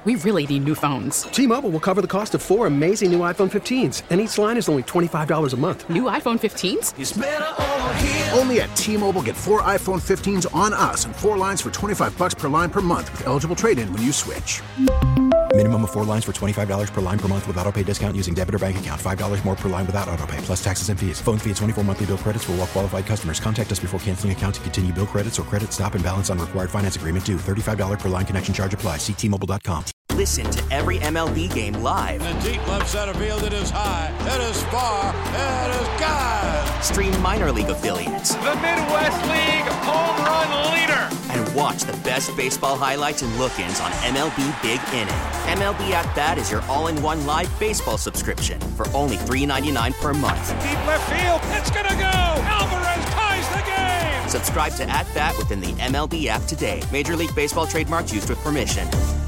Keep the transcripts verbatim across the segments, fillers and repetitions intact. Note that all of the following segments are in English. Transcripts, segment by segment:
We really need new phones. T-Mobile will cover the cost of four amazing new iPhone fifteens, and each line is only twenty-five dollars a month. New iPhone fifteens? It's better over here. Only at T-Mobile, get four iPhone fifteens on us and four lines for twenty-five dollars per line per month with eligible trade-in when you switch. Minimum of four lines for twenty-five dollars per line per month with autopay discount using debit or bank account. five dollars more per line without autopay, plus taxes and fees. Phone fee at twenty-four monthly bill credits for well-qualified customers. Contact us before canceling account to continue bill credits or credit stop and balance on required finance agreement due. thirty-five dollars per line connection charge applies. See T Mobile dot com. Listen to every M L B game live. In the deep left center field, it is high, it is far, it is gone. Stream minor league affiliates. The Midwest League home run leader. And watch the best baseball highlights and look-ins on M L B Big Inning. M L B At Bat is your all-in-one live baseball subscription for only three dollars and ninety-nine cents per month. Deep left field, it's gonna go. Alvarez ties the game. Subscribe to At Bat within the M L B app today. Major League Baseball trademarks used with permission.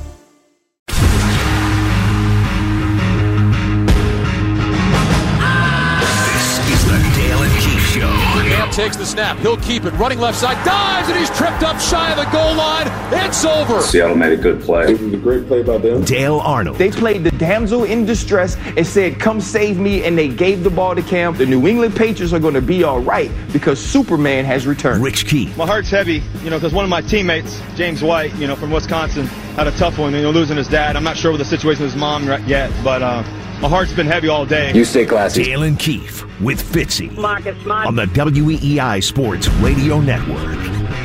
Cam takes the snap. He'll keep it. Running left side. Dives, and he's tripped up shy of the goal line. It's over. Seattle made a good play. It was a great play by them. Dale Arnold. They played the damsel in distress and said, come save me, and they gave the ball to Cam. The New England Patriots are going to be all right because Superman has returned. Rich Keefe. My heart's heavy, you know, because one of my teammates, James White, you know, from Wisconsin, had a tough one, you know, losing his dad. I'm not sure what the situation with his mom yet, but uh, my heart's been heavy all day. You stay classy. Dale and Keefe with Fitzy. Marcus Smart. On the W E E I Sports Radio Network.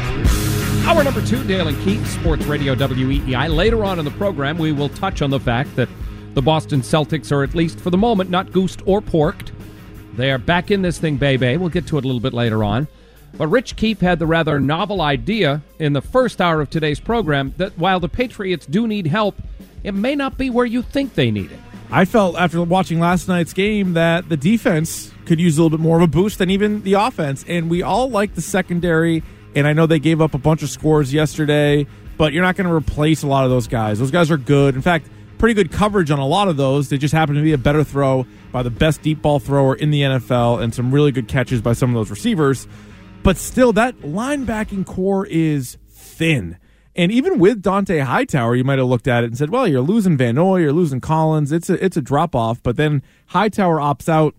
Hour number two, Dale and Keefe, Sports Radio W E E I. Later on in the program, we will touch on the fact that the Boston Celtics are, at least for the moment, not goosed or porked. They are back in this thing, baby. We'll get to it a little bit later on. But Rich Keefe had the rather novel idea in the first hour of today's program that while the Patriots do need help, it may not be where you think they need it. I felt after watching last night's game that the defense could use a little bit more of a boost than even the offense. And we all like the secondary, and I know they gave up a bunch of scores yesterday, but you're not going to replace a lot of those guys. Those guys are good. In fact, pretty good coverage on a lot of those. They just happen to be a better throw by the best deep ball thrower in the N F L and some really good catches by some of those receivers. But still, that linebacking core is thin. And even with Dante Hightower, you might have looked at it and said, well, you're losing Van Noy, you're losing Collins. It's a, it's a drop-off. But then Hightower opts out.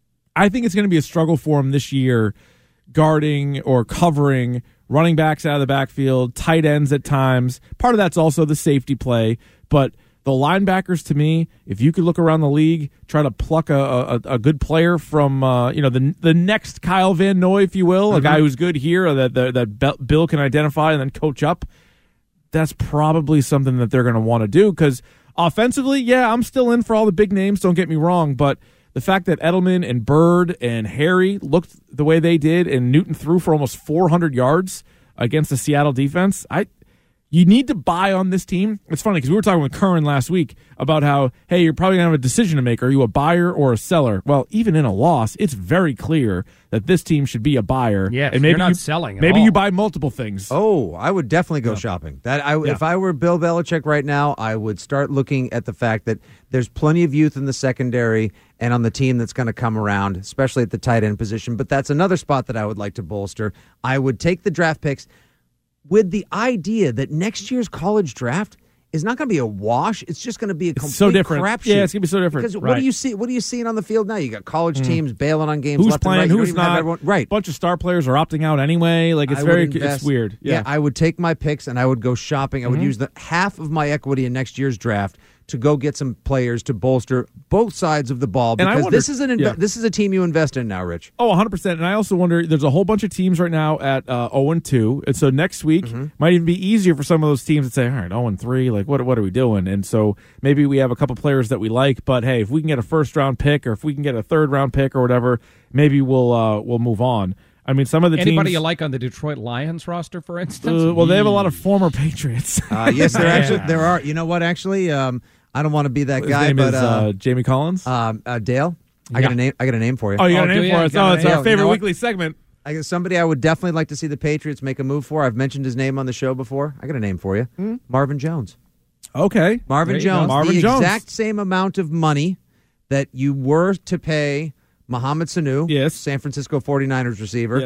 I think it's going to be a struggle for him this year, guarding or covering running backs out of the backfield, tight ends at times. Part of that's also the safety play. But the linebackers, to me, if you could look around the league, try to pluck a, a, a good player from, uh, you know, the the next Kyle Van Noy, if you will, mm-hmm. a guy who's good here that, that, that Bill can identify and then coach up, that's probably something that they're going to want to do because offensively, yeah, I'm still in for all the big names, don't get me wrong, but the fact that Edelman and Bird and Harry looked the way they did and Newton threw for almost four hundred yards against the Seattle defense, I you need to buy on this team. It's funny because we were talking with Curran last week about how, hey, you're probably going to have a decision to make. Are you a buyer or a seller? Well, even in a loss, it's very clear that this team should be a buyer. Yes, and maybe you're not you, selling at Maybe all. you buy multiple things. Oh, I would definitely go yeah. shopping. That I, yeah. If I were Bill Belichick right now, I would start looking at the fact that there's plenty of youth in the secondary and on the team that's going to come around, especially at the tight end position. But that's another spot that I would like to bolster. I would take the draft picks with the idea that next year's college draft is not going to be a wash. It's just going to be a complete so different. crapshoot. Yeah, it's going to be so different. Because right. what do you see? What are you seeing on the field now? You got college mm. teams bailing on games. Who's left playing? And right. Who's not? Everyone, right. A bunch of star players are opting out anyway. Like it's I very, invest, it's weird. Yeah. yeah, I would take my picks and I would go shopping. I would mm-hmm. use the half of my equity in next year's draft to go get some players to bolster both sides of the ball because wonder, this is an inve- yeah. this is a team you invest in now, Rich. Oh, one hundred percent. And I also wonder, there's a whole bunch of teams right now at uh, oh and two, and so next week mm-hmm. might even be easier for some of those teams to say, all right, oh and three, like what what are we doing? And so maybe we have a couple players that we like, but hey, if we can get a first round pick or if we can get a third round pick or whatever, maybe we'll uh, we'll move on. I mean, some of the Anybody teams, you like on the Detroit Lions roster, for instance? Uh, well, they have a lot of former Patriots. uh, yes, there actually there are. You know what? Actually, um, I don't want to be that His guy, name but is, uh, uh, Jamie Collins. Um, uh, Dale, I yeah. got a name. I got a name for you. Oh, you got oh, a name you? for us? Yeah, Oh, it's Dale, our favorite you know weekly segment. I guess somebody I would definitely like to see the Patriots make a move for. I've mentioned his name on the show before. I got a name for you, mm-hmm. Marvin Jones. Okay, Marvin Jones. Marvin the Jones. exact same amount of money that you were to pay Mohamed Sanu, yes. San Francisco forty-niners receiver. Yes.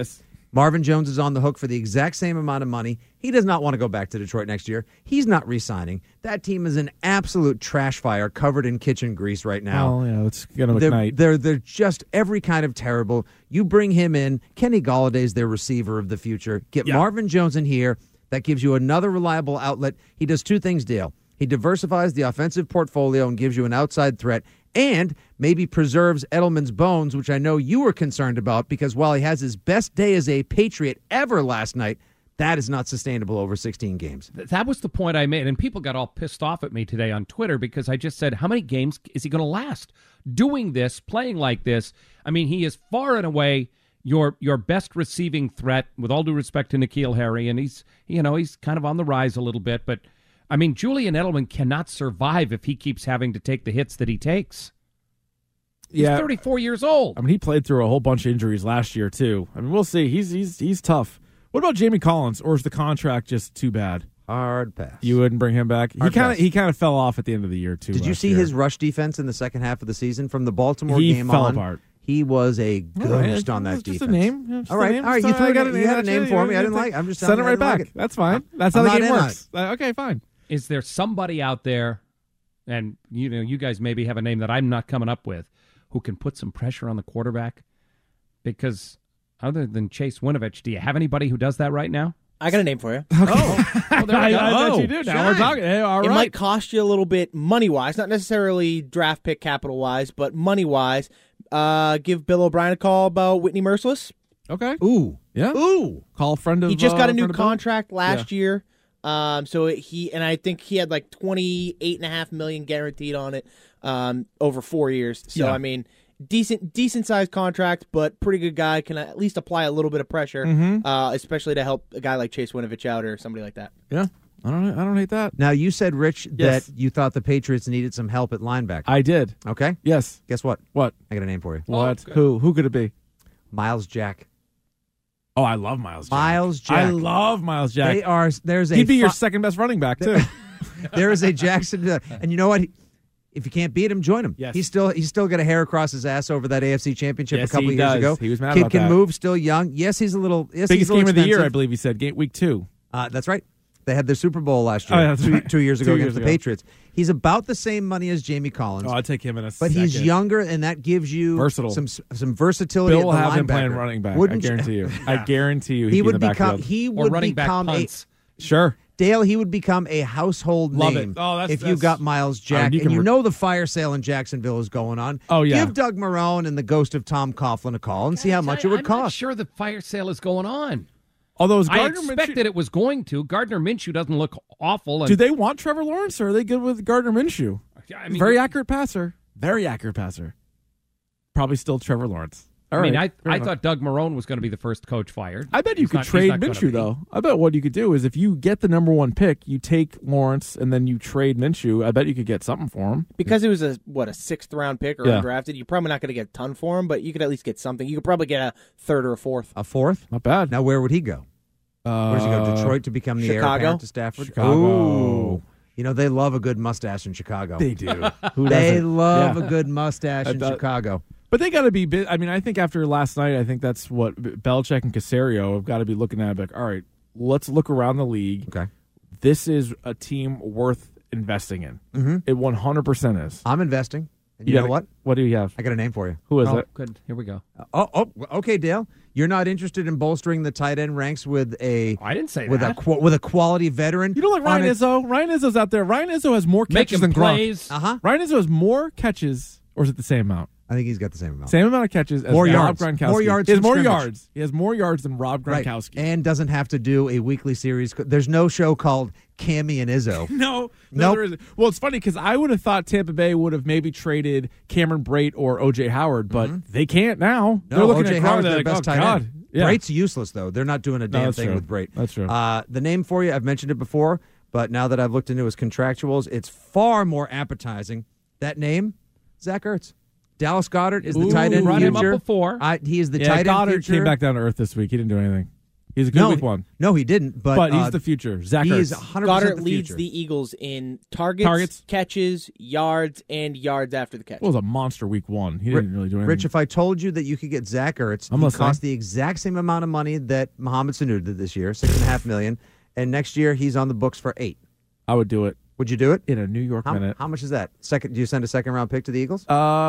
Marvin Jones is on the hook for the exact same amount of money. He does not want to go back to Detroit next year. He's not re-signing. That team is an absolute trash fire covered in kitchen grease right now. Oh, yeah, it's going to they're, ignite. They're, they're just every kind of terrible. You bring him in. Kenny Galladay's their receiver of the future. Get Yeah. Marvin Jones in here. That gives you another reliable outlet. He does two things, Dale. He diversifies the offensive portfolio and gives you an outside threat, and maybe preserves Edelman's bones, which I know you were concerned about, because while he has his best day as a Patriot ever last night, that is not sustainable over sixteen games. That was the point I made, and people got all pissed off at me today on Twitter because I just said, how many games is he going to last doing this, playing like this? I mean, he is far and away your your best receiving threat, with all due respect to N'Keal Harry, and he's, you know, he's kind of on the rise a little bit, but I mean, Julian Edelman cannot survive if he keeps having to take the hits that he takes. He's Yeah. thirty-four years old. I mean, he played through a whole bunch of injuries last year, too. I mean, we'll see. He's he's he's tough. What about Jamie Collins, or is the contract just too bad? Hard pass. You wouldn't bring him back? Hard he kind of pass. he kind of fell off at the end of the year, too. Did you last see year. his rush defense in the second half of the season from the Baltimore He game fell on? apart. He was a ghost All right, on that just defense. a name. Yeah, just all a right, name. all right. You, Just, threw, I you, got got it. you had a Yeah, name yeah, for me. yeah, I didn't yeah. like. I'm just Send it telling you I right didn't back. like it. That's fine. I'm- That's how I'm the not game in on works. Uh, okay, fine. Is there somebody out there, and you know, you guys maybe have a name that I'm not coming up with, who can put some pressure on the quarterback? Because other than Chase Winovich, do you have anybody who does that right now? I got a name for you. Oh, Well, there we I, go. I bet Oh, you do. Now shine. we're talking. Hey, all It right. might cost you a little bit money-wise, not necessarily draft pick capital-wise, but money-wise. Uh, give Bill O'Brien a call about Whitney Merciless. Okay. Ooh. Yeah. Ooh. Call a friend of. He just uh, got a new friend of Bill? contract last year. Um, so it, he and I think he had like twenty-eight and a half million guaranteed on it um, over four years. So Yeah. I mean, decent decent sized contract, but pretty good guy. Can at least apply a little bit of pressure, Mhm. uh, especially to help a guy like Chase Winovich out or somebody like that. Yeah. I don't. I don't hate that. Now you said, Rich, Yes. that you thought the Patriots needed some help at linebacker. I did. Okay. Yes. Guess what? What? I got a name for you. What? good. Who? Who could it be? Miles Jack. Oh, I love Miles Jack. Miles Jack. I love Miles Jack. They are. There's a. He'd be your fi- second best running back too. there is a Jackson, and you know what? If you can't beat him, join him. Yes. He's still he's still got a hair across his ass over that A F C Championship Yes, a couple he of years does. ago. He was mad Kid about can that. move, still young. Yes, he's a little. Yes, he's Biggest a little game of the year, I expensive. believe he said. Game week two. Uh, that's right. They had their Super Bowl last year, Oh, yeah, that's two, right. two years ago Two against years the ago. Patriots. He's about the same money as Jamie Collins. Oh, I'd take him in a but second. he's younger, and that gives you Versatile. some some versatility. Bill will at the have him linebacker. playing running back. Wouldn't I guarantee you. you? I guarantee you. He He'd would be in the become. backfield. He Or would running back become a punts. Sure. Dale. He would become a household Love name it. Oh, that's- if you that's- got Miles I mean, Jack, you and can you re- know the fire sale in Jacksonville is going on. Oh, yeah. Give Doug Marrone and the ghost of Tom Coughlin a call and see how much it would I'm cost. not sure the fire sale is going on. Although is I Gardner expected Minshew, it was going to. Gardner Minshew doesn't look awful. And, do they want Trevor Lawrence, or are they good with Gardner Minshew? I mean, Very accurate passer. Very accurate passer. Probably still Trevor Lawrence. All I mean, right, I, fair I enough. thought Doug Marrone was going to be the first coach fired. I bet you He's could not- he's trade not gonna Minshew, be. though. I bet what you could do is if you get the number one pick, you take Lawrence, and then you trade Minshew. I bet you could get something for him. Because it was a what a sixth round pick or Yeah. undrafted, you're probably not going to get a ton for him, but you could at least get something. You could probably get a third or a fourth. A fourth? Not bad. Now, where would he go? Uh, Where does he go? Detroit to become the heir Chicago? apparent to Stafford? Chicago. Ooh. You know, they love a good mustache in Chicago. They do. Who They doesn't? love Yeah. a good mustache I in thought- Chicago. But they got to be. bi- I mean, I think after last night, I think that's what Belichick and Caserio have got to be looking at. Like, all right, let's look around the league. Okay, this is a team worth investing in. Mm-hmm. It one hundred percent is. I'm investing. And you, You know gotta- what? What do you have? I got a name for you. Who is Oh, it? good. Here we go. Oh, oh, okay, Dale. You're not interested in bolstering the tight end ranks with a I didn't say with that. a qu- with a quality veteran. You don't like Ryan on a- Izzo? Ryan Izzo's out there. Ryan Izzo has more catches Making than Gronk. plays. Uh huh. Ryan Izzo has more catches, or is it the same amount? I think he's got the same amount. Same amount of catches as More Rob yards. Gronkowski. More yards He has from more scrimmage. yards. He has more yards than Rob Right. Gronkowski. And doesn't have to do a weekly series. There's no show called Cammy and Izzo. No, no, Nope. there isn't. Well, it's funny because I would have thought Tampa Bay would have maybe traded Cameron Brate or O J Howard, but they can't now. No, They're looking O J at Gronk, Howard's they're their like, best oh, tight God. end. Yeah. Brate's useless, though. They're not doing a damn that's thing true. with Brate. That's true. Uh, the name for you, I've mentioned it before, but now that I've looked into his contractuals, it's far more appetizing. That name, Zach Ertz. Dallas Goedert is the Ooh, tight end brought him up future. before. I, he is the yeah, tight Goddard end future. came back down to earth this week. He didn't do anything. He's a good no, week one. No, he didn't. But, but he's uh, the future. Zach he Ertz. is one hundred percent Goddard the leads future. the Eagles in targets, Targets. catches, yards, and yards after the catch. It was a monster week one. He Rich, didn't really do anything. Rich, if I told you that you could get Zach Ertz, I'm he listening. cost the exact same amount of money that Mohamed Sanu did this year, six and a half million, and next year he's on the books for eight. I would do it. Would you do it in a New York how, minute? How much is that? Second? Do you send a second round pick to the Eagles?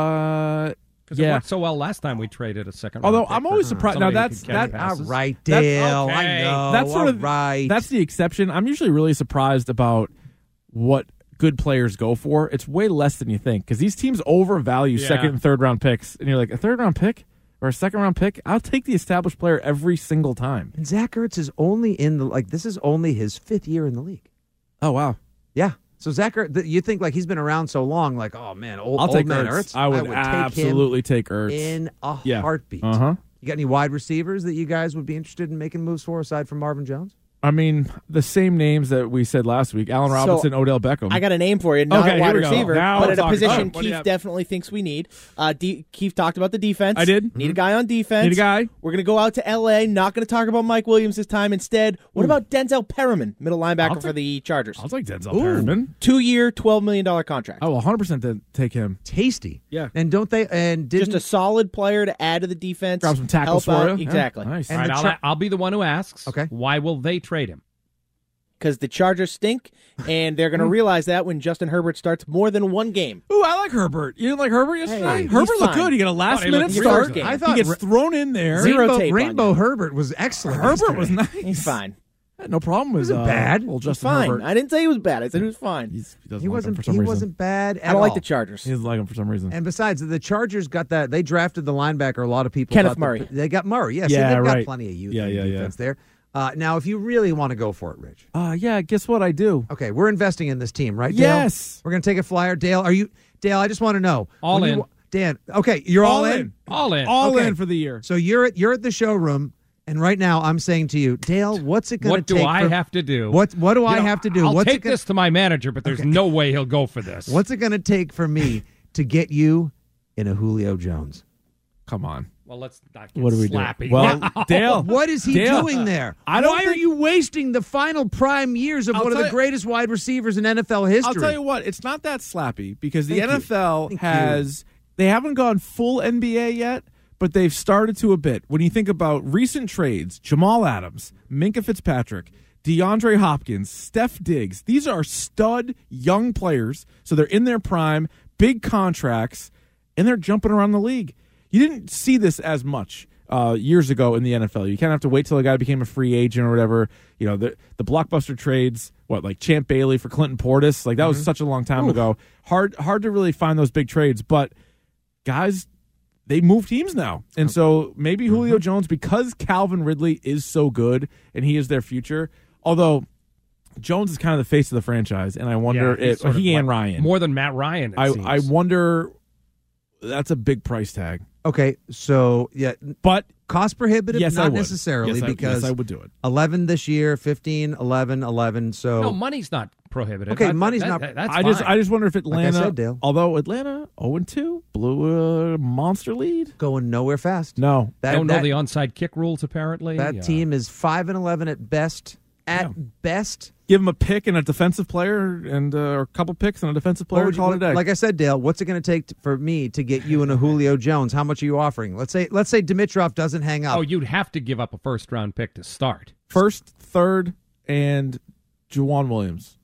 Uh, Because yeah. it worked so well last time we traded a second. Although round pick I'm always for surprised. Now somebody who that's could catch that. passes. All right, That's- Dale. okay. I know. That's sort all of right. That's the exception. I'm usually really surprised about what good players go for. It's way less than you think because these teams overvalue Yeah. second and third round picks, and you're like a third round pick or a second round pick. I'll take the established player every single time. And Zach Ertz is only in the like. This is only his fifth year in the league. Oh wow. Yeah. So Zach Ertz, you think like he's been around so long, like oh man, old, I'll old take man Ertz. Ertz. I would, take him absolutely take Ertz in a Yeah. heartbeat. Uh huh. You got any wide receivers that you guys would be interested in making moves for aside from Marvin Jones? I mean, the same names that we said last week: Allen Robinson, So, Odell Beckham. I got a name for you, not Okay, a wide here we go. receiver, Now but we're at a talking. position Oh, what do you Keith have? definitely thinks we need. Uh, D- Keith talked about the defense. I did. Need a guy on defense. Need a guy. We're going to go out to L A. Not going to talk about Mike Williams this time. Instead, what Ooh. about Denzel Perriman, middle linebacker I'll for take- the Chargers? I'll take Denzel Ooh. Perriman. Two-year, twelve million dollars contract. I will one hundred percent take him. Tasty. Yeah. And don't they? And didn't, Just a solid player to add to the defense. Grab some tackles help for out. you. Exactly. Yeah, nice. All And right, the I'll, Char- I'll be the one who asks. Okay. Why will they trade him? Because the Chargers stink, and they're going to realize that when Justin Herbert starts more than one game. Ooh, I like Herbert. You didn't like Herbert yesterday? Hey, he's Herbert looked fine. good. He got a last Thought he minute looked start. really good. I He thought gets Ra- thrown in there. Zero Rainbow, tape on Rainbow you. Herbert was excellent. Herbert was yesterday. nice. He's fine. Had no problem with Wasn't uh, bad. Well, He's Justin fine. Herbert. I didn't say he was bad. I said he was fine. He's, he doesn't He like him wasn't. for some He reason. wasn't bad at I don't like all. the Chargers. He doesn't like him for some reason. And besides, the Chargers got that. They drafted the linebacker. A lot of people. Kenneth thought Murray. That, they got Murray. Yes, Yeah, they've right. got plenty of youth Yeah, in yeah, yeah. defense there. Uh, now, if you really want to go for it, Rich. Uh, yeah, guess what I do? Okay, we're investing in this team, right? Dale? Yes. We're going to take a flyer. Dale, are you? Dale, I just want to know. All when in. You, Dan, okay, you're all, All in. in. All in. All Okay. in for the year. So you're at you're at the showroom, and right now I'm saying to you, Dale, what's it going What to do take? I for, have to do? What What do You I know, have to do? I'll what's take it gonna, this to my manager, but there's no way he'll go for this. What's it going to take for me to get you in a Julio Jones? Come on. Well, let's not get What do we slappy. do? Well, Dale. What is he Dale, doing there? I don't Why are think- you wasting the final prime years of I'll one of tell the you- greatest wide receivers in N F L history? I'll tell you what, it's not that slappy because the Thank N F L you. Thank has they haven't gone full N B A yet, but they've started to a bit. When you think about recent trades, Jamal Adams, Minka Fitzpatrick, DeAndre Hopkins, Steph Diggs, these are stud young players, so they're in their prime, big contracts, and they're jumping around the league. You didn't see this as much uh, years ago in the N F L. You kind of have to wait till a guy became a free agent or whatever. You know, the the blockbuster trades, what, like Champ Bailey for Clinton Portis, like that was such a long time Oof. ago. Hard hard to really find those big trades, but guys, they move teams now. And so maybe Julio Jones, because Calvin Ridley is so good and he is their future, although Jones is kind of the face of the franchise, and I wonder Yeah, he's if sort of he and like- Ryan. More than Matt Ryan, it I, seems. I wonder that's a big price tag. Okay, so yeah, But cost prohibitive, yes, I not would. necessarily yes, I, because yes, I would do it. eleven this year, fifteen, eleven, eleven. So No, money's not prohibitive. Okay, I- money's that- not- that- that's I just fine. I just wonder if I Atlanta, said, Dale. although Atlanta oh and two blew a monster lead. going nowhere fast. No, that, don't know that, the onside kick rules. Apparently, that Yeah. team is five and eleven at best. At Yeah. best, give him a pick and a defensive player, and uh, or a couple picks and a defensive player. What would you- Call it a day. like I said, Dale, what's it going to take t- for me to get you in a Julio Jones? How much are you offering? Let's say let's say Dimitrov doesn't hang up. Oh, you'd have to give up a first round pick to start. First, third, and Juwan Williams.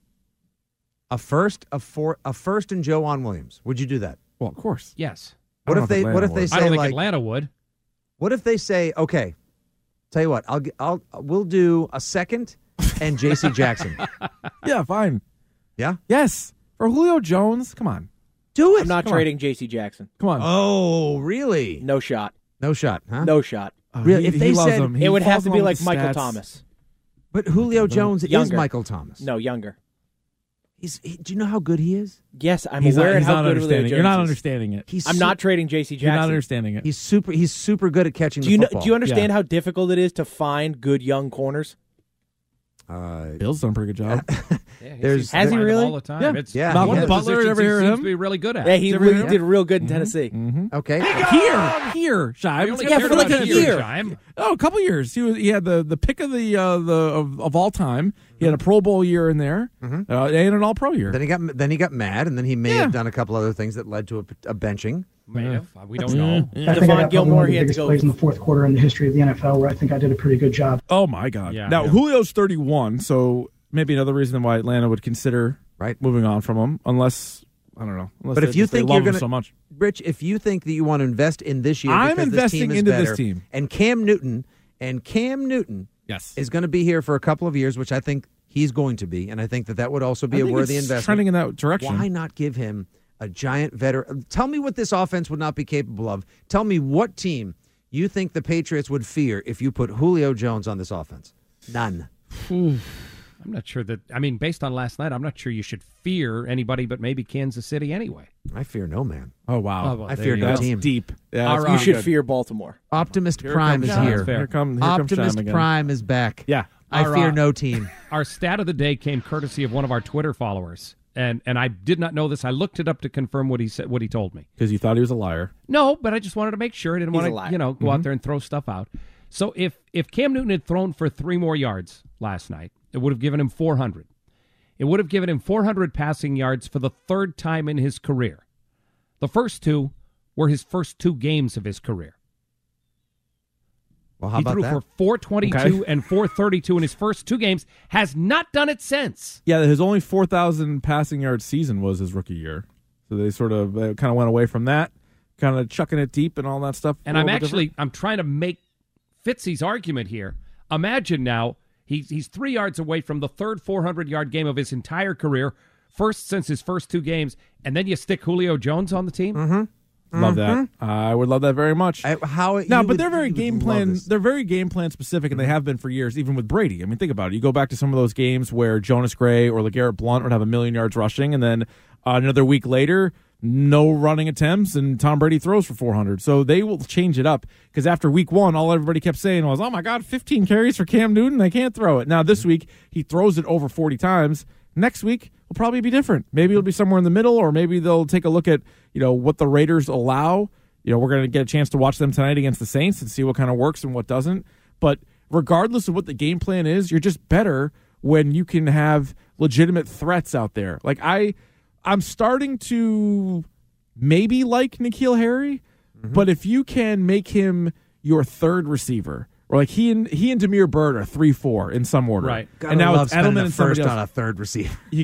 A first, a four, a first, and Joanne Williams. Would you do that? Well, of course. Yes. What I don't if know they? if What Atlanta if they would. say I don't think like? Atlanta would. What if they say, okay, tell you what, I'll g- I'll we'll do a second and J C Jackson. Yeah, fine. Yeah, Yes, for Julio Jones. Come on, do it. I'm not Come on. trading J C Jackson. come on. Oh, really? No shot. No shot, huh? No shot. Oh, really, he- if he they loves said- him. He It would have falls to in be love like with Michael stats. Thomas. But Julio Jones is Younger. Michael Thomas. No, younger. He's. He, do you know how good he is? Yes, I'm He's aware not, of he's how not good Julio understanding. Jones You're not is. understanding it. He's. I'm su- not trading J C You're not Jackson. understanding it. He's super. He's super good at catching Do you the know, football. do you understand Yeah. how difficult it is to find good young corners? Uh, Bill's done a pretty good job. Yeah, he There's seems to Has he find them really? all the time. Yeah. It's Yeah, one he of has. the Butler, positions ever he hear seems him? to be really good at. Yeah, he Ever really hear did real good in Tennessee. Okay. Here, here, Shime. We only Yeah, cared for like about a you, year. Shime. Oh, a couple years. He was. He had the, the pick of the uh, the of, of all time. He had a Pro Bowl year in there, Mhm. uh, and an All Pro year. Then he got then he got mad, and then he may Yeah. have done a couple other things that led to a, a benching. May have. We don't know. I think I got Gilmore, probably one of he the had to biggest go. plays in the fourth quarter in the history of the N F L, where I think I did a pretty good job. Oh my God! Yeah. now Yeah. Julio's thirty-one, so maybe another reason why Atlanta would consider Right. moving on from him, unless I don't know. Unless But they if you just- they think love you're him going to, so much, Rich, if you think that you want to invest in this year, I'm because investing this team is into this better, team. and Cam Newton and Cam Newton yes, is going to be here for a couple of years, which I think he's going to be, and I think that that would also be I a think worthy it's investment. trending in that direction. Why not give him a giant veteran? Tell me what this offense would not be capable of. Tell me what team you think the Patriots would fear if you put Julio Jones on this offense. None. I'm not sure that. I mean, based on last night, I'm not sure you should fear anybody, but maybe Kansas City anyway. I fear no man. Oh wow! Oh, well, I there fear you no go. team. Deep. Yeah, All that's right. You should good. fear Baltimore. Optimist Here Prime comes is Shime. here. Here come here comes Optimist Shime again. Prime is back. Yeah. I Our, fear uh, no team. Our stat of the day came courtesy of one of our Twitter followers, and and I did not know this. I looked it up to confirm what he said. What he told me. because you thought he was a liar. No, but I just wanted to make sure. I didn't He's want a to, liar. you know, go out there and throw stuff out. So if if Cam Newton had thrown for three more yards last night, it would have given him four hundred. It would have given him four hundred passing yards for the third time in his career. The first two were his first two games of his career. Well, how he about threw that? for four twenty-two Okay. and four thirty-two in his first two games. Has not done it since. Yeah, his only four thousand passing yard season was his rookie year. So they sort of uh, kind of went away from that, kind of chucking it deep and all that stuff. And A I'm little bit actually different. I'm trying to make Fitzy's argument here. Imagine now he's he's three yards away from the third four hundred yard game of his entire career, first since his first two games, and then you stick Julio Jones on the team. Mm-hmm. Love that. I would love that very much. I, how No, you but would- they're very you would game love plan. this. They're very game plan specific, and they have been for years, even with Brady. I mean, think about it. You go back to some of those games where Jonas Gray or LeGarrette Blount would have a million yards rushing, and then uh, another week later, no running attempts, and Tom Brady throws for four hundred. So they will change it up because after week one, all everybody kept saying was, "Oh my God, fifteen carries for Cam Newton. They can't throw it." Now this week, he throws it over forty times. Next week will probably be different. Maybe it'll be somewhere in the middle, or maybe they'll take a look at you know what the Raiders allow. You know, we're going to get a chance to watch them tonight against the Saints and see what kind of works and what doesn't. But regardless of what the game plan is, you're just better when you can have legitimate threats out there. Like I, I'm starting to maybe like N'Keal Harry, mm-hmm. but if you can make him your third receiver, or like he and he and Damiere Byrd are three four in some order, Right? Gotta and now love it's spending Edelman a and first somebody on else. a third receiver. You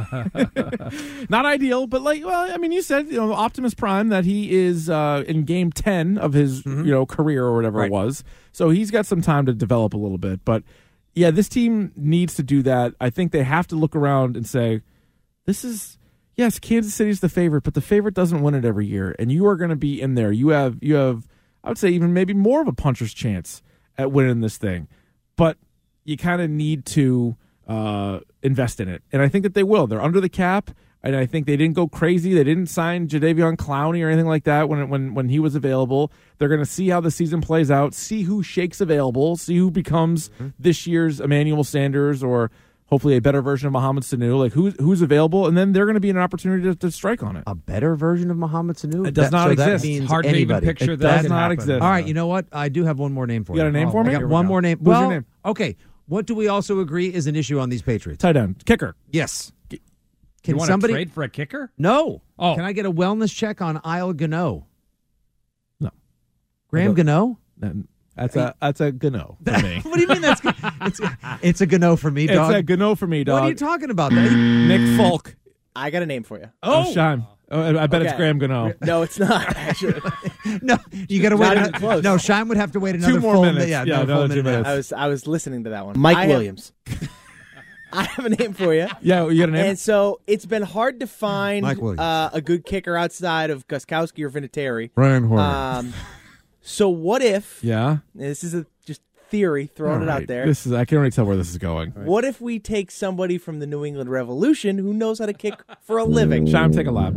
got not ideal, but like, well, I mean, you said you know Optimus Prime that he is uh, in game ten of his Mm-hmm. you know career or whatever Right. it was, so he's got some time to develop a little bit. But yeah, this team needs to do that. I think they have to look around and say, this is yes, Kansas City's the favorite, but the favorite doesn't win it every year, and you are going to be in there. You have you have I would say even maybe more of a puncher's chance at winning this thing, but you kind of need to uh, invest in it, and I think that they will. They're under the cap, and I think they didn't go crazy. They didn't sign Jadeveon Clowney or anything like that when when when he was available. They're going to see how the season plays out, see who shakes available, see who becomes mm-hmm. this year's Emmanuel Sanders or hopefully a better version of Mohamed Sanu. Like who's who's available, and then they're going to be an opportunity to, to strike on it. A better version of Mohamed Sanu? It does That- not so exist. That means Hard to even anybody. picture It that does can not happen. exist. All right, you know what? I do have one more name for You you. got a name Oh, for me? I Here got we one go. more name. Who's well, your name? Okay. What do we also agree is an issue on these Patriots? Tight end, kicker. Yes. You Can want somebody to trade for a kicker? No. Oh. Can I get a wellness check on Isle Gano? No. Graham Gano? Then That's a that's a Gano for me. What do you mean that's it's it's a Gano for me, dog? It's a Gano for me, dog. What are you talking about? That? Nick Folk. I got a name for you. Oh, oh Shime. Oh, I bet Okay. it's Graham Gano. No, it's not. Actually, no, you got to Not wait. even another- close. No, Shime would have to wait another Two more full minutes. minute. Yeah, Yeah, another full another two minute. and a half. I was I was listening to that one. Mike I have- Williams. I have a name for you. Yeah, you got a name? And so it's been hard to find Mike Williams. uh, a good kicker outside of Gostkowski or Vinatieri. Brian Horner. Um, so what if? Yeah. This is a just theory, throwing All it right. out there. This is I can already tell where this is going. What if we take somebody from the New England Revolution who knows how to kick for a living? Shime, take a lap.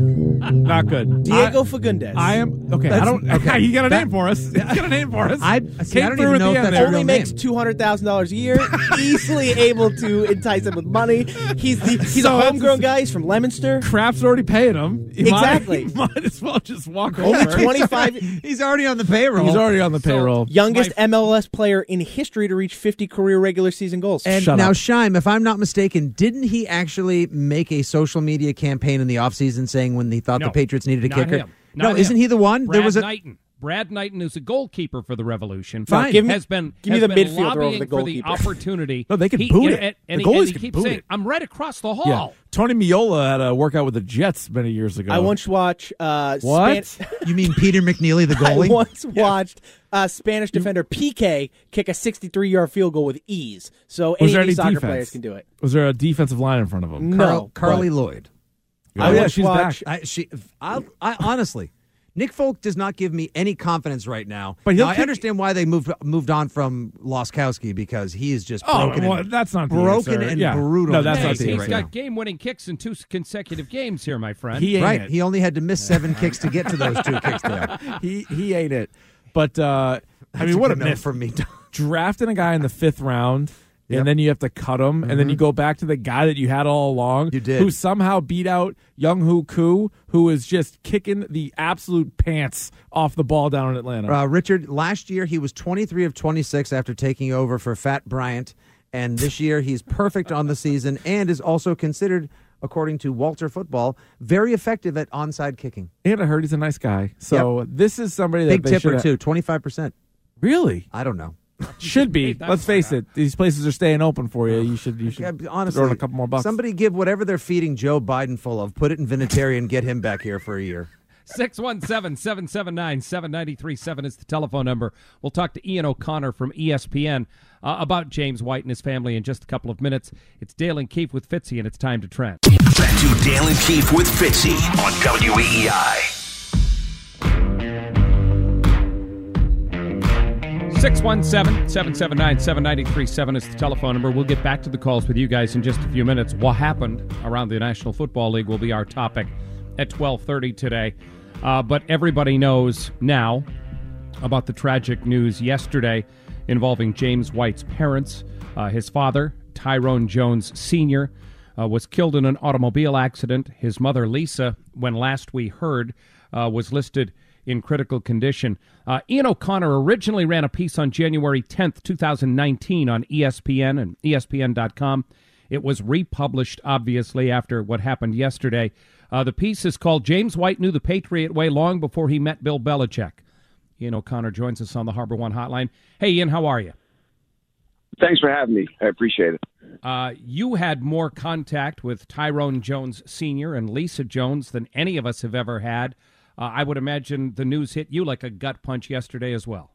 Not good. Diego I, Fagundez. I am okay. I don't. Okay, you got a name for us. You got a name for us. I, see, I don't even know if that's only real makes name. two hundred thousand dollars a year. Easily able to entice him with money. He's the he's So a that's homegrown just- guy. He's from Leominster. Kraft's already paying him. He Exactly. Might, might as well just walk Only over. twenty-five. He's already on the payroll. He's already on the payroll. Youngest M L S player in history to reach fifty career regular season goals. And Shut now, up. Shime, if I'm not mistaken, didn't he actually make a social media campaign in the offseason saying when he thought No, the Patriots needed a not kicker? him. No, Not isn't him. he the one? Brad there was a Knighton. Brad Knighton is a goalkeeper for the Revolution. Fine. give me- has been give me has the been midfielder over lobbying the for the goalkeeper. opportunity. No, they can He- boot and, it. And, The he, and goalies he can keeps boot saying, it. "I'm right across the hall." Yeah. Tony Miola had a workout with the Jets many years ago. I once watched. Uh, What? Span- You mean Peter McNeely, the I goalie? once watched uh, Spanish defender P K kick a sixty-three yard field goal with ease. So Was any there of these any soccer defense? players can do it. Was there a defensive line in front of him? No, Carl, Carly but- Lloyd. Oh, yeah, once she's watched- back. I, she, I, I honestly, Nick Folk does not give me any confidence right now. But Now, he'll I kick- understand why they moved moved on from Loskowski because he is just Oh, broken. well, and, that's not the broken answer. and Yeah. brutal. No, that's in not the the He's right answer. got now. game-winning kicks in two consecutive games here, my friend. He ain't Right, it. he only had to miss seven kicks to get to those two kicks there. he he ain't it. But uh, I That's mean, a what a good note myth from me. Drafting a guy in the fifth round. Yep. And then you have to cut him, and then you go back to the guy that you had all along. You did. Who somehow beat out Young Hoo Koo, who is just kicking the absolute pants off the ball down in Atlanta. Uh, Richard, last year he was twenty-three of twenty-six after taking over for Fat Bryant, and this year he's perfect on the season and is also considered, according to Walter Football, very effective at onside kicking. And I heard he's a nice guy. So this is somebody that Big they tipper, should too, twenty-five percent. Really? I don't know. Should be. That's Let's face right. it. These places are staying open for you. You should. You should Yeah, throw honestly, in a couple more bucks. somebody give whatever they're feeding Joe Biden full of, put it in Vinatieri and get him back here for a year. six one seven, seven seven nine, seven nine three seven is the telephone number. We'll talk to Ian O'Connor from E S P N uh, about James White and his family in just a couple of minutes. It's Dale and Keefe with Fitzy, and it's time to trend. Back to Dale and Keefe with Fitzy on W E E I. six one seven, seven seven nine, seven nine three seven is the telephone number. We'll get back to the calls with you guys in just a few minutes. What happened around the National Football League will be our topic at twelve thirty today. Uh, but everybody knows now about the tragic news yesterday involving James White's parents. Uh, his father, Tyrone Jones Senior, uh, was killed in an automobile accident. His mother, Lisa, when last we heard, uh, was listed in critical condition. Uh, Ian O'Connor originally ran a piece on January tenth, twenty nineteen on E S P N and E S P N dot com. It was republished, obviously, after what happened yesterday. Uh, the piece is called James White Knew the Patriot Way Long Before He Met Bill Belichick. Ian O'Connor joins us on the Harbor One hotline. Hey, Ian, how are you? Thanks for having me. I appreciate it. Uh, you had more contact with Tyrone Jones Senior and Lisa Jones than any of us have ever had. Uh, I would imagine the news hit you like a gut punch yesterday as well.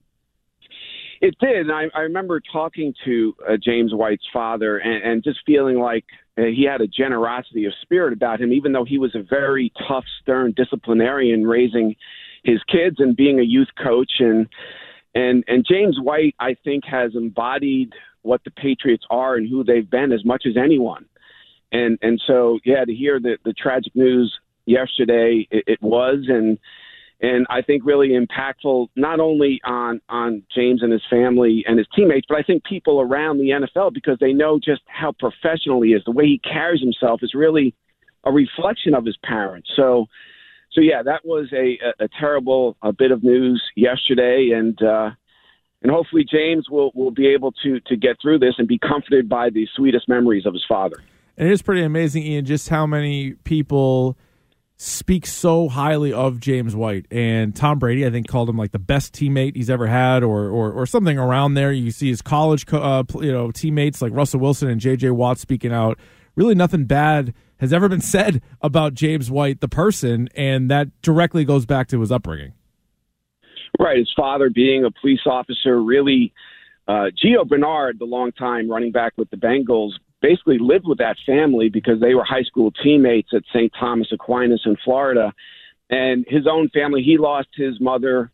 It did. And I, I remember talking to uh, James White's father and, and just feeling like uh, he had a generosity of spirit about him, even though he was a very tough, stern disciplinarian raising his kids and being a youth coach. And, and, and James White, I think, has embodied what the Patriots are and who they've been as much as anyone. And, and so, yeah, to hear the, the tragic news yesterday, it, it was, and and I think really impactful not only on on James and his family and his teammates, but I think people around the N F L, because they know just how professional he is. The way he carries himself is really a reflection of his parents. So, so yeah, that was a a, a terrible a bit of news yesterday, and uh, and hopefully James will will be able to to get through this and be comforted by the sweetest memories of his father. And it is pretty amazing, Ian, just how many people speak so highly of James White. And Tom Brady, I think, called him like the best teammate he's ever had, or or, or something around there. You see his college co- uh, you know teammates like Russell Wilson and J J Watt speaking out. Really nothing bad has ever been said about James White, the person, and that directly goes back to his upbringing. Right. His father being a police officer, really, uh, Gio Bernard, the longtime running back with the Bengals, basically lived with that family because they were high school teammates at Saint Thomas Aquinas in Florida. And his own family, he lost his mother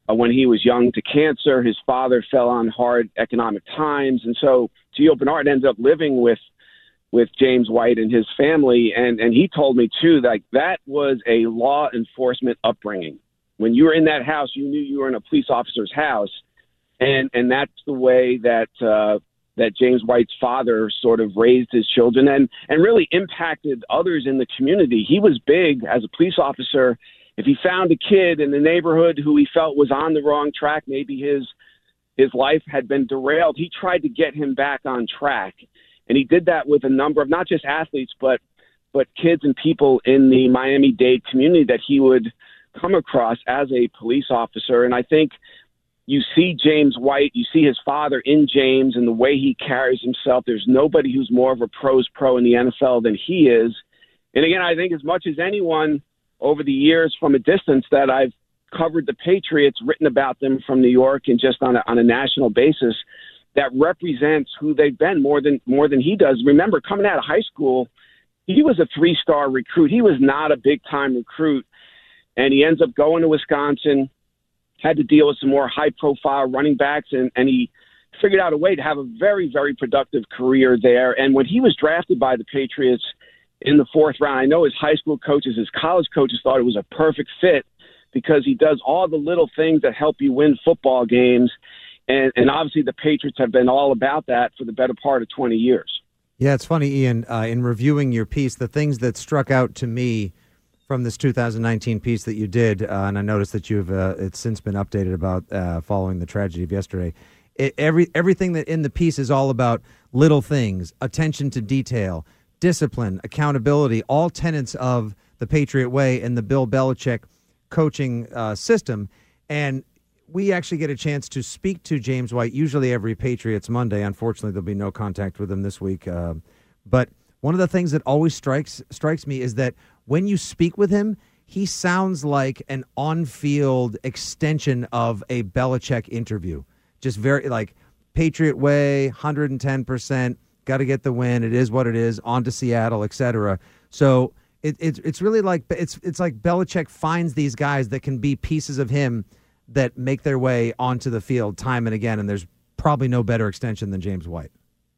uh, when he was young to cancer. His father fell on hard economic times. And so Gio Bernard ended up living with with James White and his family. And, and he told me, too, that that was a law enforcement upbringing. When you were in that house, you knew you were in a police officer's house. And and that's the way that uh, that James White's father sort of raised his children and, and really impacted others in the community. He was big as a police officer. If he found a kid in the neighborhood who he felt was on the wrong track, maybe his his life had been derailed, he tried to get him back on track. And he did that with a number of not just athletes, but but kids and people in the Miami-Dade community that he would come across as a police officer. And I think you see James White, you see his father in James and the way he carries himself. There's nobody who's more of a pros pro in the N F L than he is. And again, I think as much as anyone over the years from a distance that I've covered the Patriots, written about them from New York and just on a, on a national basis, that represents who they've been more than more than he does. Remember, coming out of high school, he was a three-star recruit. He was not a big-time recruit, and he ends up going to Wisconsin, had to deal with some more high-profile running backs, and, and he figured out a way to have a very, very productive career there. And when he was drafted by the Patriots in the fourth round, I know his high school coaches, his college coaches thought it was a perfect fit because he does all the little things that help you win football games. And, and obviously the Patriots have been all about that for the better part of twenty years. Yeah, it's funny, Ian, uh, in reviewing your piece, the things that struck out to me from this two thousand nineteen piece that you did, uh, and I noticed that you've uh, it's since been updated about uh, following the tragedy of yesterday. It, every everything that in the piece is all about little things, attention to detail, discipline, accountability, all tenets of the Patriot Way and the Bill Belichick coaching uh, system. And we actually get a chance to speak to James White, usually every Patriots Monday. Unfortunately, there'll be no contact with him this week. Uh, but one of the things that always strikes strikes me is that when you speak with him, he sounds like an on-field extension of a Belichick interview. Just very, like, Patriot Way, one hundred ten percent, got to get the win, it is what it is, on to Seattle, et cetera. So it, it, it's really like it's it's like Belichick finds these guys that can be pieces of him that make their way onto the field time and again, and there's probably no better extension than James White.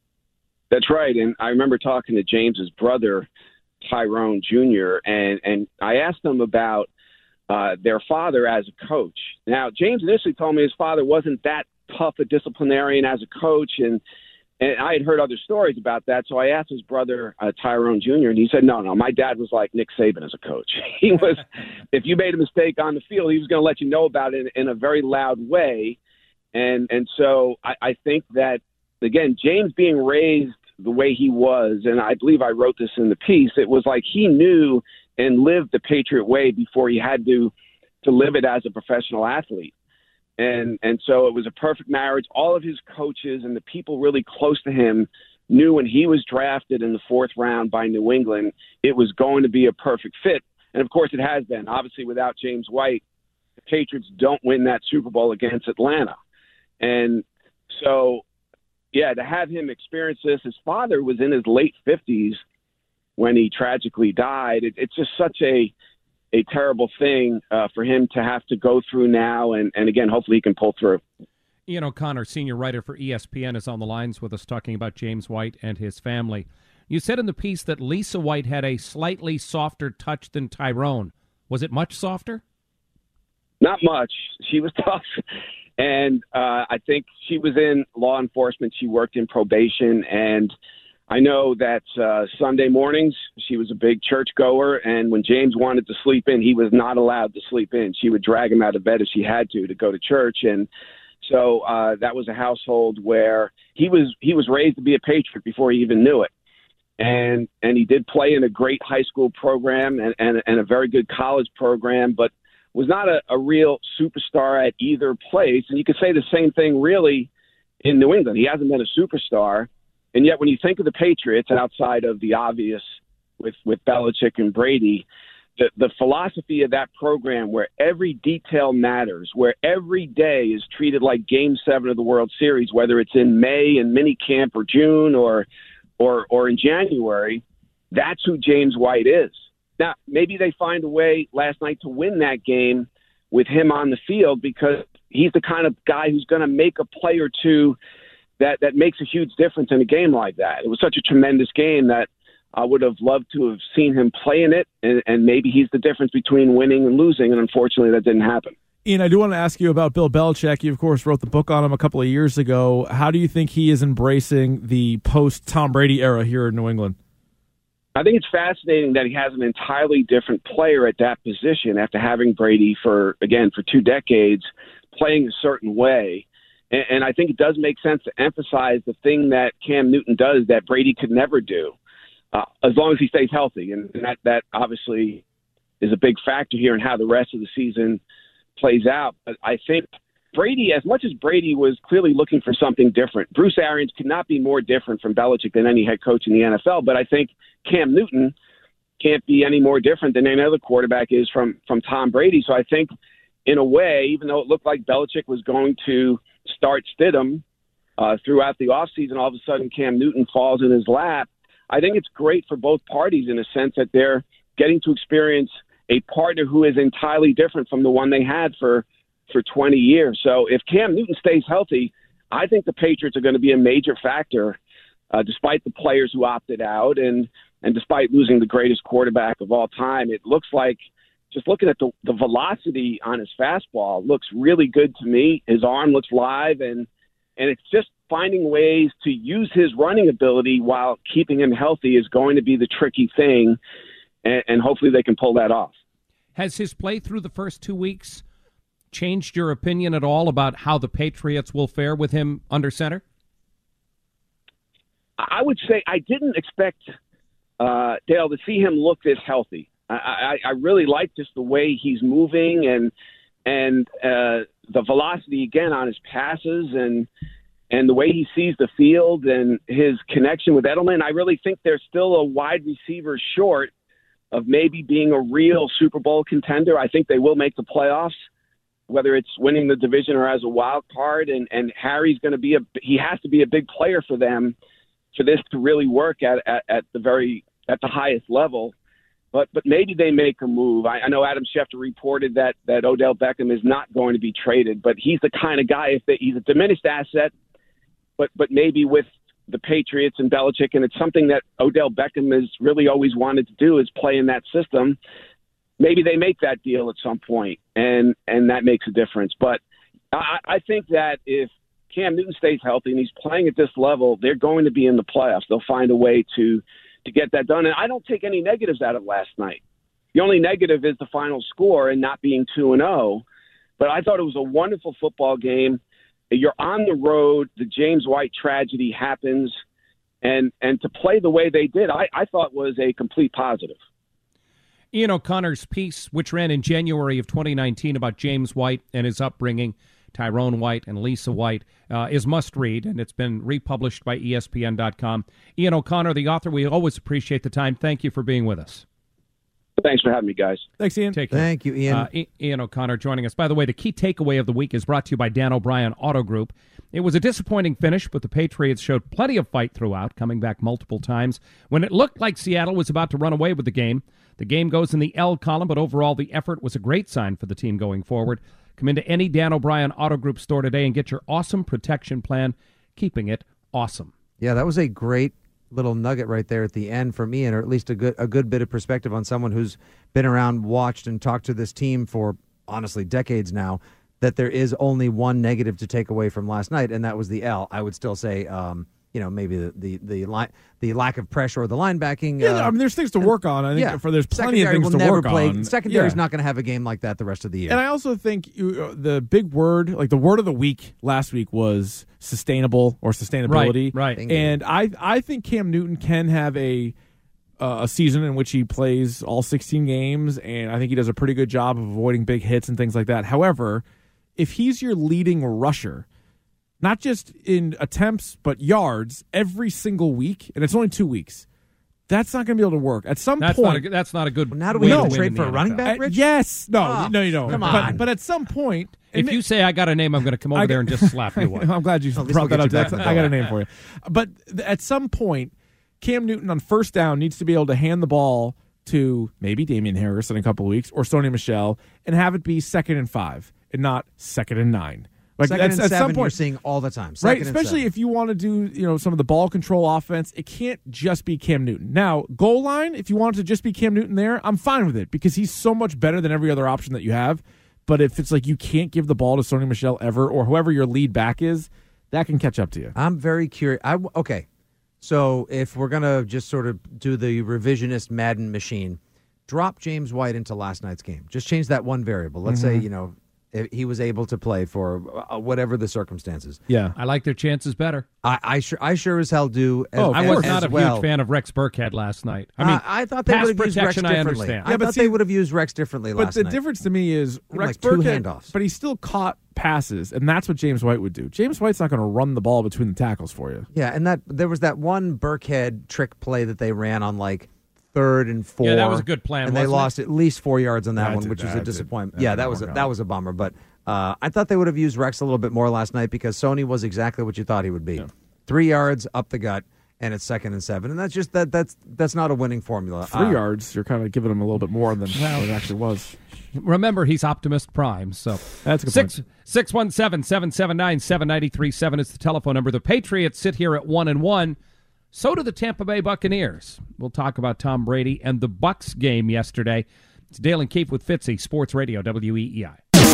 That's right, and I remember talking to James's brother, Tyrone Junior, and, and I asked him about uh, their father as a coach. Now, James initially told me his father wasn't that tough a disciplinarian as a coach, and and I had heard other stories about that, so I asked his brother, uh, Tyrone Junior, and he said, no, no, my dad was like Nick Saban as a coach. He was, if you made a mistake on the field, he was going to let you know about it in, in a very loud way, and and so I, I think that, again, James being raised the way he was, and I believe I wrote this in the piece, it was like he knew and lived the Patriot Way before he had to to live it as a professional athlete. And and so it was a perfect marriage. All of his coaches and the people really close to him knew when he was drafted in the fourth round by New England, it was going to be a perfect fit. And, of course, it has been. Obviously, without James White, the Patriots don't win that Super Bowl against Atlanta. And so, yeah, to have him experience this, his father was in his late fifties when he tragically died. It, it's just such a a terrible thing uh, for him to have to go through now. And, and again, hopefully he can pull through. Ian O'Connor, senior writer for E S P N, is on the lines with us talking about James White and his family. You said in the piece that Lisa White had a slightly softer touch than Tyrone. Was it much softer? Not much. She was tough. And uh, I think she was in law enforcement. She worked in probation. And I know that uh, Sunday mornings she was a big church goer. And when James wanted to sleep in, he was not allowed to sleep in. She would drag him out of bed if she had to to go to church. And so uh, that was a household where he was he was raised to be a Patriot before he even knew it. And and he did play in a great high school program and, and, and a very good college program, but was not a, a real superstar at either place. And you could say the same thing really in New England. He hasn't been a superstar. And yet when you think of the Patriots, outside of the obvious with, with Belichick and Brady, the, the philosophy of that program where every detail matters, where every day is treated like Game seven of the World Series, whether it's in May and minicamp or June or, or, or in January, that's who James White is. Now, maybe they find a way last night to win that game with him on the field because he's the kind of guy who's going to make a play or two that, that makes a huge difference in a game like that. It was such a tremendous game that I would have loved to have seen him play in it, and, and maybe he's the difference between winning and losing, and unfortunately that didn't happen. Ian, I do want to ask you about Bill Belichick. You, of course, wrote the book on him a couple of years ago. How do you think he is embracing the post-Tom Brady era here in New England? I think it's fascinating that he has an entirely different player at that position after having Brady for, again, for two decades, playing a certain way. And, and I think it does make sense to emphasize the thing that Cam Newton does that Brady could never do, uh, as long as he stays healthy. And, and that, that obviously is a big factor here in how the rest of the season plays out. But I think Brady, as much as Brady was clearly looking for something different, Bruce Arians could not be more different from Belichick than any head coach in the N F L. But I think Cam Newton can't be any more different than any other quarterback is from, from Tom Brady. So I think, in a way, even though it looked like Belichick was going to start Stidham uh, throughout the offseason, all of a sudden Cam Newton falls in his lap. I think it's great for both parties in a sense that they're getting to experience a partner who is entirely different from the one they had for, for twenty years. So if Cam Newton stays healthy, I think the Patriots are going to be a major factor, uh, despite the players who opted out and, and despite losing the greatest quarterback of all time. It looks like, just looking at the, the velocity on his fastball, looks really good to me. His arm looks live, and and it's just finding ways to use his running ability while keeping him healthy is going to be the tricky thing, and, and hopefully they can pull that off. Has his play through the first two weeks changed your opinion at all about how the Patriots will fare with him under center? I would say I didn't expect, uh, Dale, to see him look this healthy. I, I, I really like just the way he's moving and and uh, the velocity, again, on his passes and and the way he sees the field and his connection with Edelman. I really think there's still a wide receiver short of maybe being a real Super Bowl contender. I think they will make the playoffs, whether it's winning the division or as a wild card. And, and Harry's going to be a he has to be a big player for them for this to really work at, at, at the very at the highest level. But but maybe they make a move. I, I know Adam Schefter reported that that Odell Beckham is not going to be traded, but he's the kind of guy, if they, he's a diminished asset, but but maybe with the Patriots and Belichick, and it's something that Odell Beckham has really always wanted to do is play in that system. Maybe they make that deal at some point, and, and that makes a difference. But I, I think that if Cam Newton stays healthy and he's playing at this level, they're going to be in the playoffs. They'll find a way to to get that done. And I don't take any negatives out of last night. The only negative is the final score and not being two and oh. But I thought it was a wonderful football game. You're on the road. The James White tragedy happens. And and to play the way they did, I, I thought was a complete positive. Ian O'Connor's piece, which ran in January of twenty nineteen about James White and his upbringing, Tyrone White and Lisa White, uh, is must-read, and it's been republished by E S P N dot com. Ian O'Connor, the author, we always appreciate the time. Thank you for being with us. Thanks for having me, guys. Thanks, Ian. Take care. Thank you, Ian. Uh, I- Ian O'Connor joining us. By the way, the key takeaway of the week is brought to you by Dan O'Brien Auto Group. It was a disappointing finish, but the Patriots showed plenty of fight throughout, coming back multiple times. When it looked like Seattle was about to run away with the game, the game goes in the L column, but overall the effort was a great sign for the team going forward. Come into any Dan O'Brien Auto Group store today and get your awesome protection plan, keeping it awesome. Yeah, that was a great little nugget right there at the end for me, and or at least a good a good bit of perspective on someone who's been around, watched, and talked to this team for, honestly, decades now, that there is only one negative to take away from last night, and that was the L. I would still say, um, you know, maybe the the the, line, the lack of pressure or the linebacking. Yeah, uh, I mean, there's things to work on. I think yeah, for there's plenty of secondary things will to never work play, on. Secondary's yeah. not going to have a game like that the rest of the year. And I also think you, uh, the big word, like the word of the week last week was sustainable or sustainability. Right, right. And I I think Cam Newton can have a uh, a season in which he plays all sixteen games, and I think he does a pretty good job of avoiding big hits and things like that. However, if he's your leading rusher, not just in attempts, but yards every single week, and it's only two weeks, that's not going to be able to work. At some That's point, not a, that's not a good. Well, now do we way have to to win trade in for the a running N F L. back, uh, Rich? yes, no, Oh, no, you don't. come But, on. but at some point, If and you say I got a name, I'm going to come over I there and got- just slap you one. I'm glad you At least brought we'll that get up. you back That's- in the I got a door. name for you. But th- at some point, Cam Newton on first down needs to be able to hand the ball to maybe Damian Harris in a couple of weeks or Sony Michel and have it be second and five. and not second and nine. Like second that's, and at seven, some point, you're seeing all the time. Right, Second and especially seven. if you want to do, you know, some of the ball control offense, it can't just be Cam Newton. Now, goal line, if you want it to just be Cam Newton there, I'm fine with it because he's so much better than every other option that you have. But if it's like you can't give the ball to Sony Michel ever or whoever your lead back is, that can catch up to you. I'm very curious. I, okay, so if we're going to just sort of do the revisionist Madden machine, drop James White into last night's game. Just change that one variable. Let's Mm-hmm. say, you know, he was able to play for uh, whatever the circumstances. Yeah. I like their chances better. I, I sure I sure as hell do. As, Oh, I was as, not as a well. huge fan of Rex Burkhead last night. I mean, uh, I thought they pass would have used Rex protection, I differently. understand. I Yeah, but thought see- they would have used Rex differently But last the night. difference to me is Give him Rex like two Burkhead, handoffs. but he still caught passes, and that's what James White would do. James White's not going to run the ball between the tackles for you. Yeah, and that there was that one Burkhead trick play that they ran on like third and four. Yeah, that was a good plan, and they wasn't it? lost at least four yards on that That one, did- which was that a did- disappointment. that yeah, didn't that was a, work that out. was a bummer. But uh, I thought they would have used Rex a little bit more last night because Sony was exactly what you thought he would be. Three yards up the gut, and it's second and seven, and that's just that that's that's not a winning formula. Three Uh, yards, you're kind of giving him a little bit more than what it actually was. remember, he's Optimist Prime. So That's a good six point. six one seven seven seven nine seven ninety three seven is the telephone number. The Patriots sit here at one and one. So do the Tampa Bay Buccaneers. We'll talk about Tom Brady and the Bucs game yesterday. It's Dale and Keefe with Fitzy, Sports Radio, W E E I.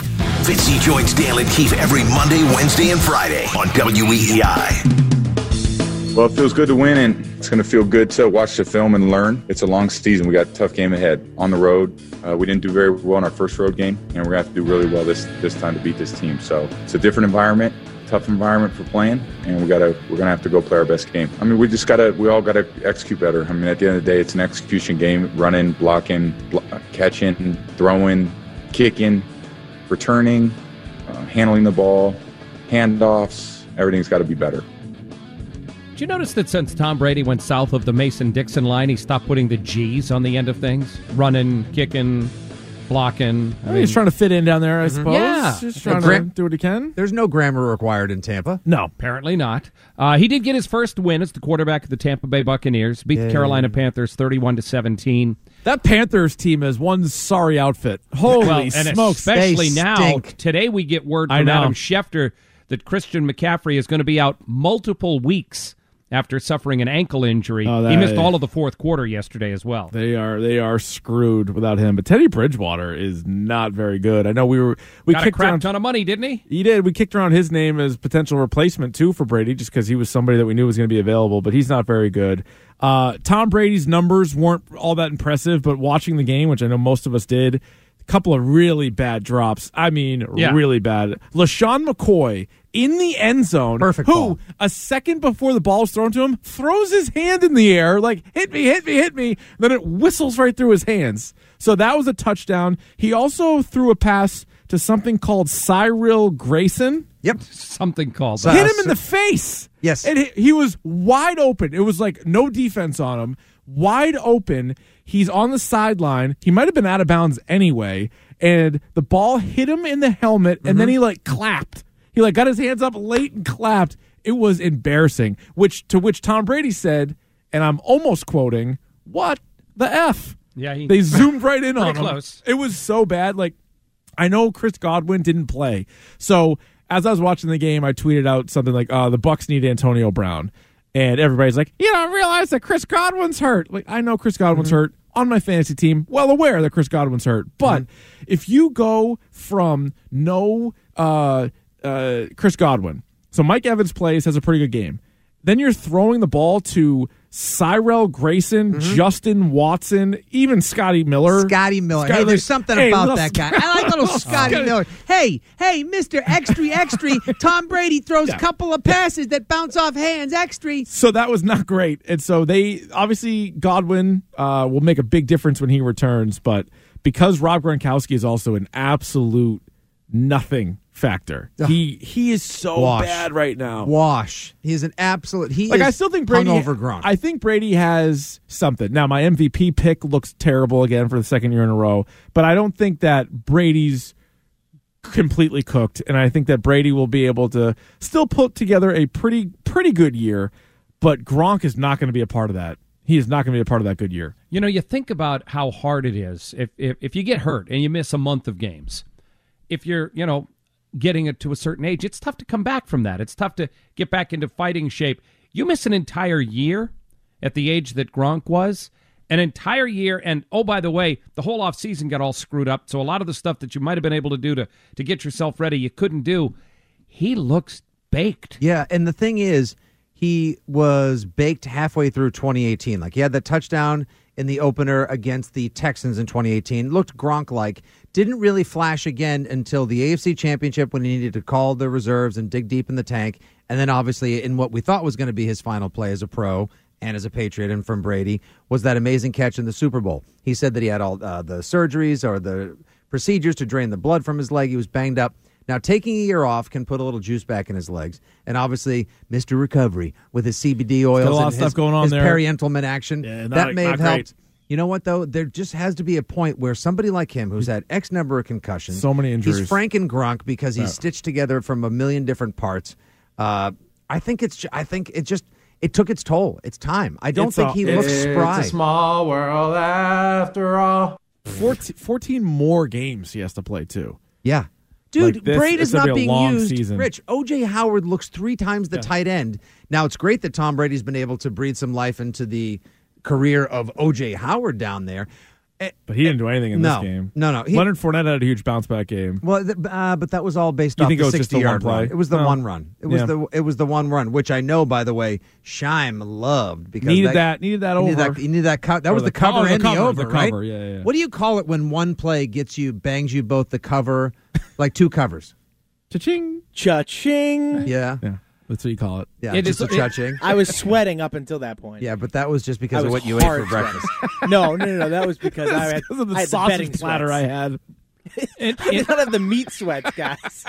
Fitzy joins Dale and Keefe every Monday, Wednesday, and Friday on W E E I. Well, it feels good to win, and it's going to feel good to watch the film and learn. It's a long season. We got a tough game ahead. On the road, uh, we didn't do very well in our first road game, and we're going to have to do really well this this time to beat this team. So it's a different environment, tough environment for playing, and we got to we're going to have to go play our best game. I mean, we just got to we all got to execute better. I mean, at the end of the day, it's an execution game: running, blocking, blo- catching, throwing, kicking, returning, uh, handling the ball, handoffs. Everything's got to be better. Did you notice that since Tom Brady went south of the Mason-Dixon line, he stopped putting the G's on the end of things? Running, kicking, blocking. I I mean, he's trying to fit in down there, I suppose. Yeah. Just trying Gra- to do what he can. There's no grammar required in Tampa. No. Apparently not. Uh, he did get his first win as the quarterback of the Tampa Bay Buccaneers. Beat the Yay. Carolina Panthers thirty-one to seventeen. That Panthers team is one sorry outfit. Holy Well, and smokes. especially They now, stink. today we get word I from know. Adam Schefter that Christian McCaffrey is going to be out multiple weeks after suffering an ankle injury. Oh, that- he missed all of the fourth quarter yesterday as well. They are they are screwed without him. But Teddy Bridgewater is not very good. I know we were we Got a kicked crap around ton of money, didn't he? He did. We kicked around his name as potential replacement too for Brady, just because he was somebody that we knew was going to be available. But he's not very good. Uh, Tom Brady's numbers weren't all that impressive, but watching the game, which I know most of us did, a couple of really bad drops. I mean, Yeah. really bad. LaShawn McCoy in the end zone. Perfect Who ball. a second before the ball is thrown to him throws his hand in the air like hit me, hit me, hit me. Then it whistles right through his hands. So that was a touchdown. He also threw a pass to something called Cyril Grayson. Yep. Something called So- that. Hit him in the face. Yes. And he, he was wide open. It was like no defense on him. Wide open. He's on the sideline. He might have been out of bounds anyway. And the ball hit him in the helmet, and then he like clapped. He like got his hands up late and clapped. It was embarrassing. Which to which Tom Brady said, and I'm almost quoting, "What the F?" Yeah, he- They zoomed right in on Pretty him. close. It was so bad. Like, I know Chris Godwin didn't play. So as I was watching the game, I tweeted out something like, uh, the Bucs need Antonio Brown. And everybody's like, you don't realize that Chris Godwin's hurt. Like, I know Chris Godwin's Mm-hmm. hurt on my fantasy team. Well aware that Chris Godwin's hurt. But Mm-hmm. if you go from no uh, uh, Chris Godwin, so Mike Evans plays, has a pretty good game. Then you're throwing the ball to Cyril Grayson, Mm-hmm. Justin Watson, even Scotty Miller. Scotty Miller. Scotty- Hey, there's something Hey, about little that guy. Scotty- I like little Scotty Scotty- Miller. Hey, hey, Mister Extra, Extra. Tom Brady throws a Yeah. couple of passes that bounce off hands. Extra. So that was not great. And so they obviously Godwin uh, will make a big difference when he returns, but because Rob Gronkowski is also an absolute nothing factor, Ugh. he he is so Wash. bad right now. Wash. He is an absolute. He Like is I still think Brady hungover Gronk. I think Brady has something. Now my M V P pick looks terrible again for the second year in a row, but I don't think that Brady's completely cooked, and I think that Brady will be able to still put together a pretty pretty good year, but Gronk is not going to be a part of that. He is not going to be a part of that good year. You know, you think about how hard it is if, if if you get hurt and you miss a month of games. if you're, you know, getting it to a certain age, it's tough to come back from that. It's tough to get back into fighting shape. You miss an entire year at the age that Gronk was, an entire year, and, oh, by the way, the whole offseason got all screwed up, so a lot of the stuff that you might have been able to do to, to get yourself ready, you couldn't do. He looks baked. Yeah, and the thing is, he was baked halfway through twenty eighteen. Like, he had that touchdown in the opener against the Texans in twenty eighteen. Looked Gronk-like. Didn't really flash again until the A F C Championship when he needed to call the reserves and dig deep in the tank. And then, obviously, in what we thought was going to be his final play as a pro and as a Patriot and from Brady, was that amazing catch in the Super Bowl. He said that he had all uh, the surgeries or the procedures to drain the blood from his leg. He was banged up. Now, taking a year off can put a little juice back in his legs. And obviously, Mister Recovery with his C B D oils a lot and of his, stuff going on his there. Peri-Entleman action, Yeah, not- that may not have great. helped. You know what, though? There just has to be a point where somebody like him, who's had X number of concussions, So many injuries. he's Frank and Gronk because he's Yeah. stitched together from a million different parts. Uh, I think it's. ju- I think it just it took its toll. It's time. I don't It's think a- he looks spry. It's a small world after all. fourteen, fourteen more games he has to play, too. Yeah. Dude, Like this, Braid it's is gonna not be a being long used. season. Rich, O J Howard looks three times the Yeah. tight end. Now, it's great that Tom Brady's been able to breathe some life into the career of O J Howard down there. But he didn't do anything in No. this game. No, no. He- Leonard Fournette had a huge bounce back game. Well, th- uh, but that was all based You off think the it was just the sixty-yard one play? run. It was the No. one run. It was Yeah. the it was the one run, which I know, by the way, Scheim loved because Needed that- needed that he needed over. that, he needed that. Co- that Or was the the cover co- oh, the and cover, the over, the right? cover, yeah, yeah, yeah. What do you call it when one play gets you bangs you both the cover, like two covers? Cha-ching. Cha-ching. Yeah. Yeah. That's what you call it. Yeah, It just is- a cha-ching. I was sweating up until that point. Yeah, but that was just I because of was what you ate hard for breakfast. sweating. no, no, no, no. That was because I had, Because of the I had the betting sausage platter sweats. I had. It, I it, don't have the meat sweats, guys.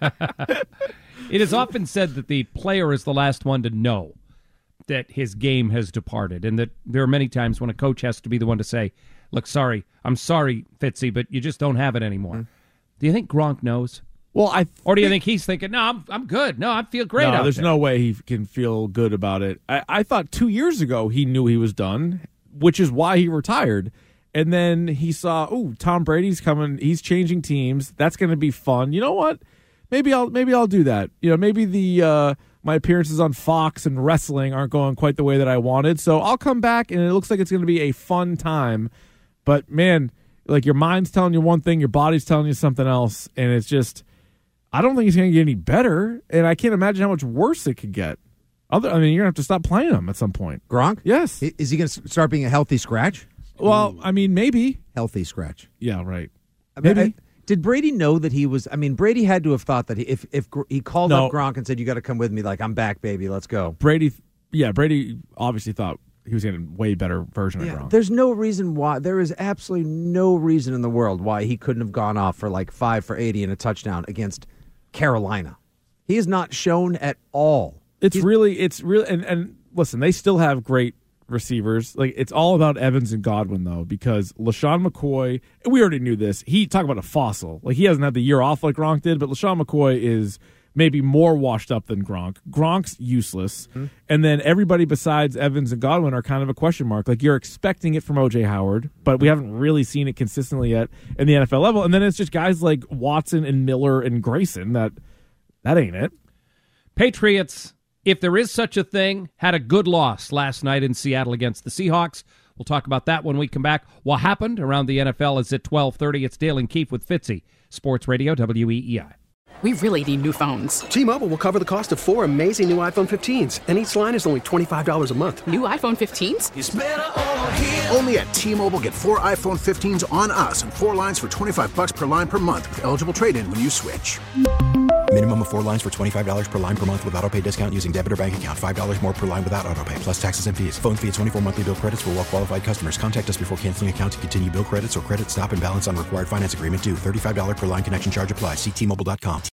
it is often said that the player is the last one to know that his game has departed, and that there are many times when a coach has to be the one to say, look, sorry, I'm sorry, Fitzy, but you just don't have it anymore. Mm-hmm. Do you think Gronk knows? Well, I Or do you think he's thinking, no, I'm, I'm good. No, I feel great no, out there's there. no way he can feel good about it. I, I thought two years ago he knew he was done, which is why he retired. And then he saw, ooh, Tom Brady's coming. He's changing teams. That's going to be fun. You know what? Maybe I'll maybe I'll do that. You know, maybe the uh, my appearances on Fox and wrestling aren't going quite the way that I wanted. So I'll come back, and it looks like it's going to be a fun time. But man, like your mind's telling you one thing, your body's telling you something else, and it's just. I don't think it's going to get any better, and I can't imagine how much worse it could get. Other, I mean, you're going to have to stop playing him at some point. Gronk? Yes. I- Is he going to start being a healthy scratch? Well, I mean, maybe. Healthy scratch. Yeah, right. I mean, Maybe. I- did Brady know that he was? I mean, Brady had to have thought that he, if if Gr- he called No. up Gronk and said, "You got to come with me," like I'm back, baby, let's go. Brady, yeah, Brady obviously thought he was getting a way better version of Gronk. There's no reason why. There is absolutely no reason in the world why he couldn't have gone off for like five for eighty and a touchdown against Carolina. He is not shown at all. It's really, it's really, and, and listen, they still have great receivers. Like, it's all about Evans and Godwin, though, because LaShawn McCoy, and we already knew this, he, talk about a fossil. Like, he hasn't had the year off like Gronk did, but LaShawn McCoy is maybe more washed up than Gronk. Gronk's useless. Mm-hmm. And then everybody besides Evans and Godwin are kind of a question mark. Like, you're expecting it from O J Howard, but we haven't really seen it consistently yet in the N F L level. And then it's just guys like Watson and Miller and Grayson that, that ain't it. Patriots, if there is such a thing, had a good loss last night in Seattle against the Seahawks. We'll talk about that when we come back. What happened around the N F L is at twelve thirty. It's Dale and Keefe with Fitzy, Sports Radio, W E E I. We really need new phones. T-Mobile will cover the cost of four amazing new iPhone fifteens, and each line is only twenty-five dollars a month. New iPhone fifteens? It's better over here. Only at T-Mobile, get four iPhone fifteens on us and four lines for twenty-five bucks per line per month with eligible trade-in when you switch. Minimum of four lines for twenty-five dollars per line per month with autopay discount using debit or bank account. five dollars more per line without autopay, plus taxes and fees. Phone fee at twenty-four monthly bill credits for well-qualified customers. Contact us before canceling account to continue bill credits or credit stop and balance on required finance agreement due. thirty-five dollars per line connection charge applies. See T Mobile dot com.